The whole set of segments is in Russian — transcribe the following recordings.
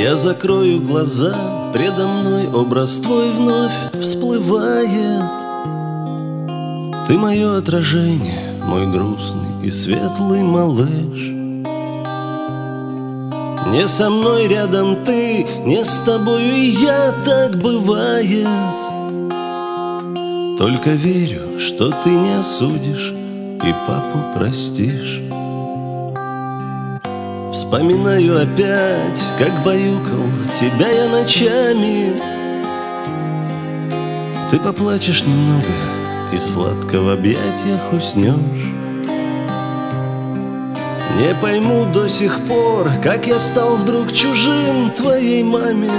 Я закрою глаза, предо мной образ твой вновь всплывает. Ты мое отражение, мой грустный и светлый малыш. Не со мной рядом ты, не с тобою и я, так бывает. Только верю, что ты не осудишь и папу простишь. Вспоминаю опять, как баюкал тебя я ночами. Ты поплачешь немного и сладко в объятиях уснешь. Не пойму до сих пор, как я стал вдруг чужим твоей маме.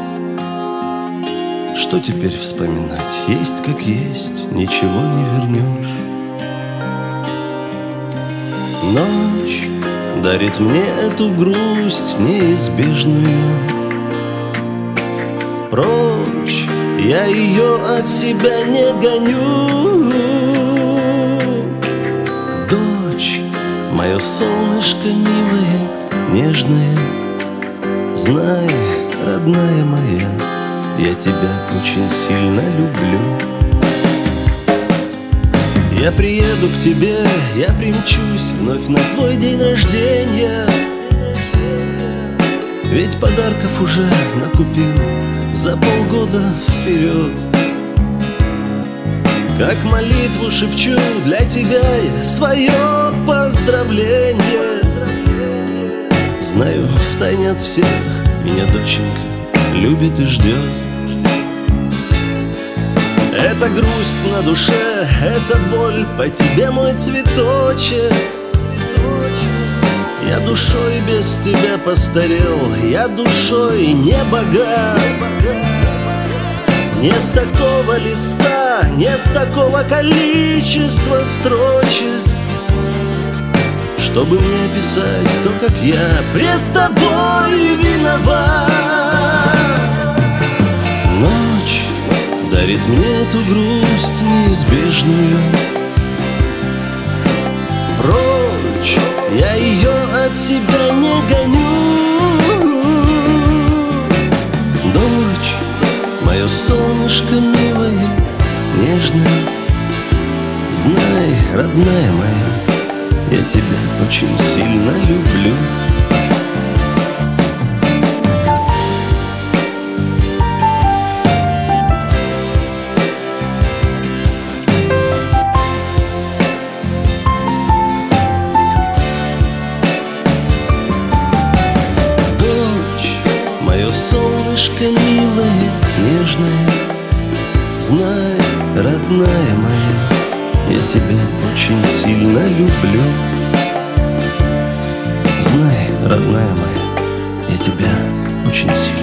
Что теперь вспоминать? Есть как есть, ничего не вернешь. Ночь дарит мне эту грусть неизбежную. Прочь, я ее от себя не гоню. Дочь, мое солнышко милое, нежное, знай, родная моя, я тебя очень сильно люблю. Я приеду к тебе, я примчусь вновь на твой день рождения. Ведь подарков уже накупил за полгода вперед. Как молитву шепчу для тебя я свое поздравление. Знаю, втайне от всех меня доченька любит и ждет. Это грусть на душе, это боль по тебе, мой цветочек. Я душой без тебя постарел, я душой не богат. Нет такого листа, нет такого количества строчек, чтобы мне описать то, как я пред тобой виноват. Ночь дарит мне эту грусть неизбежную. Прочь, я ее от себя не гоню. Дочь, мое солнышко милое, нежное, знай, родная моя, я тебя очень сильно люблю. Солнышко милое, нежное, знай, родная моя, я тебя очень сильно люблю. Знай, родная моя, я тебя очень сильно люблю.